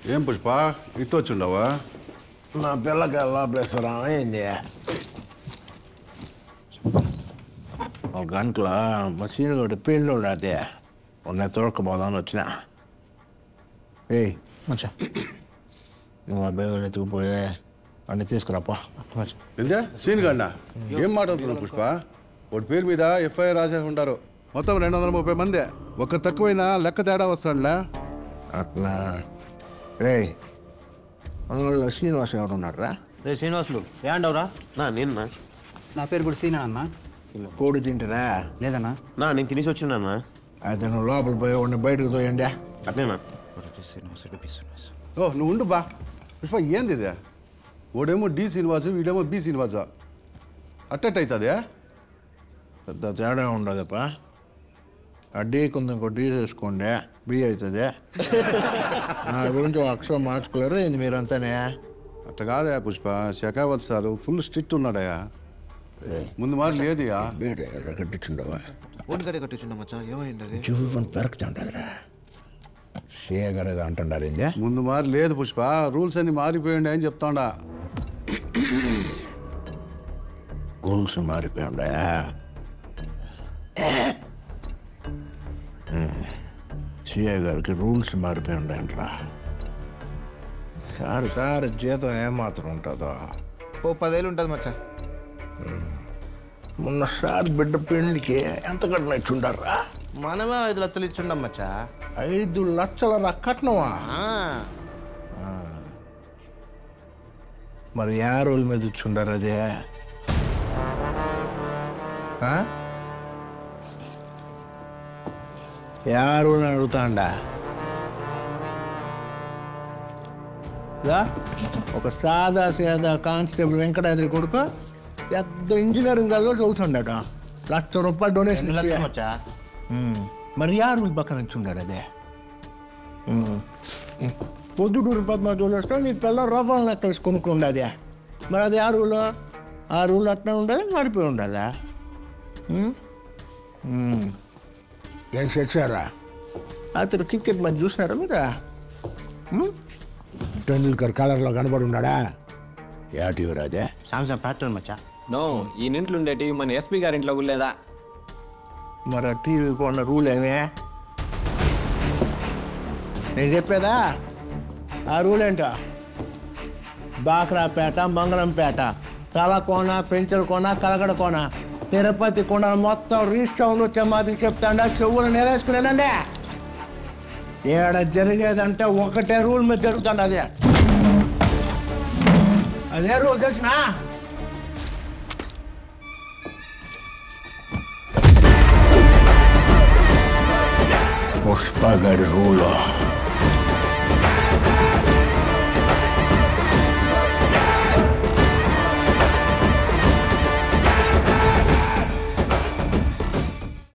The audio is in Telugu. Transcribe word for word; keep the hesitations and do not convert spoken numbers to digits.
ఏం పుష్ప ఇటు వచ్చిండవా? నా పిల్లకి లోపలేశ్వరం అయింది. ఒక గంటలో మసీన్ ఒకటి పెళ్ళి ఉండదు ఉన్న తోడుకుపోదామని వచ్చిన. ఏయ్ మంచిగా నువ్వు అబ్బాయి ఎత్తుకుపోయే అన్నీ తీసుకురాపా. ఏందే సీన్ గండా ఏం మాట్లాడుతున్నావు పుష్ప? ఒకటి పేరు మీద ఎఫ్ఐఆర్ రాసేసి ఉంటారు. మొత్తం రెండు వందల ముప్పై మంది. ఒక్క తక్కువైనా లెక్క తేడా వస్తాడులే. అట్లా రే అందులో శ్రీనివాస్ ఎవరు ఉన్నారా? రే శ్రీనివాసులు ఏండవరా? నా నేనున్నా నా పేరు కూడా సీనా అన్న. కోడి తింటారా? లేదన్నా. నా నేను తినేసి వచ్చిన్నా. అయితే నువ్వు లోపల పోయి ఉండి బయటకు తోయండి. అట్నేనా? ఓ నువ్వు ఉండు బా. పుష్ప ఏంది ఇది? ఓడేమో డి శ్రీనివాసు, వీడేమో బి శ్రీనివాసు. అట్టట్ అవుతుంది. పెద్ద తేడా ఉండదప్ప. ఆ డీ కొంచెం ఇంకో డీ చేసుకోండి, బి అవుతుంది. నా గురించి ఒక అక్షరం మార్చుకోలేరు ఏంది మీరంతానే? అట్ట కాదయా Pushpa, Shekhawat sir full strict ఉన్నాడయా. ముందు మాట లేదుయా. బీడ కట్టించుండవా? ఒంటిగడే కట్టించుండ మచ్చా. ఏమైంది అది? చూపని పెరకుతుండదురా. షేర్ గారు ఏదో అంటున్నారు ఏంది? ముందు మారి లేదు పుష్ప, రూల్స్ అన్ని మారిపోయింది అని చెప్తాడా. రూల్స్ మారిపోయిండా? సిఐ గారికి రూల్స్ మారిపోయి ఉంటాయంట్రా. సార్ సార్ జీతం ఏమాత్రం ఉంటుందో? ఓ పదేళ్ళు ఉంటుంది మచ్చా. మొన్న సార్ బిడ్డ పెళ్లికి ఎంత కట్నం ఇచ్చుంటారా? మనమే ఐదు లక్షలు ఇచ్చుండం మచ్చా. ఐదు లక్షల కట్నమా? మరి ఏ రోజుల మీద ఇచ్చుంటారు అదే? ఏ రోజులు అడుగుతాండా? ఒక సాదా సాదా కానిస్టేబుల్ వెంకటాద్రి కొడుకు పెద్ద ఇంజనీరింగ్ కాలేజ్లో చదువుతుండట. లక్ష రూపాయలు డొనేషన్ లక్షలు మచ్చా. మరి యారు పక్కన ఇచ్చుండారు అదే? పొద్దుటూరు పద్నాలుగు రోజులు వస్తే నీ పిల్ల రవ్వ నెక్లెస్ కొనుక్కుండే అదే. మరి అది ఆ రూలు ఆ రూల్ అట్లా ఉండదు, మారిపోయి ఉండదా? ఏం చేశారా? అతను క్రికెట్ మ్యాచ్ చూసినారా మీరు? టెండూల్కర్ కలర్లో కనబడి ఉన్నాడా? యాటివి రాదే? సామ్సంగ్ ప్యాటర్న్ మచ్చా. నో, ఈ ఇంట్లో ఉండే టీవీ మన ఎస్పీ గారి ఇంట్లో లేదా? మరి ఆ టీవీ కొన్న రూల్ ఏమే? నేను చెప్పేదా ఆ రూల్ ఏంటో? బాక్రాపేట, మంగళంపేట, తలకోన, పెంచల కోన, కలగడ కోన, తిరుపతి కొండ మొత్తం రీస్టౌండ్ వచ్చే మాదిరి చెప్తాండా. చెవులు నేరేసుకునేనండి. ఏడ జరిగేదంటే ఒకటే రూల్ మీద జరుగుతుంది. అదే అదే రూల్ తెలిసిన పుష్ప గారి రూల్.